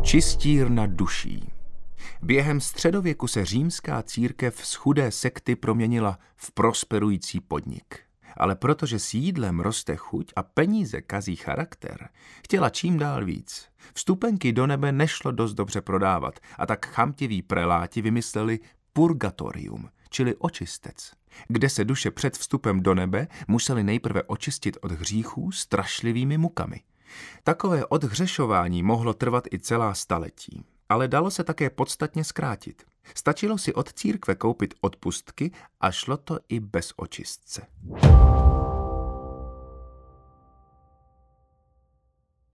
Čistírna duší. Během středověku se římská církev z chudé sekty proměnila v prosperující podnik. Ale protože s jídlem roste chuť a peníze kazí charakter, chtěla čím dál víc. Vstupenky do nebe nešlo dost dobře prodávat a tak chamtiví preláti vymysleli purgatorium, čili očistec, kde se duše před vstupem do nebe museli nejprve očistit od hříchů strašlivými mukami. Takové odhřešování mohlo trvat i celá staletí, ale dalo se také podstatně zkrátit. Stačilo si od církve koupit odpustky a šlo to i bez očistce.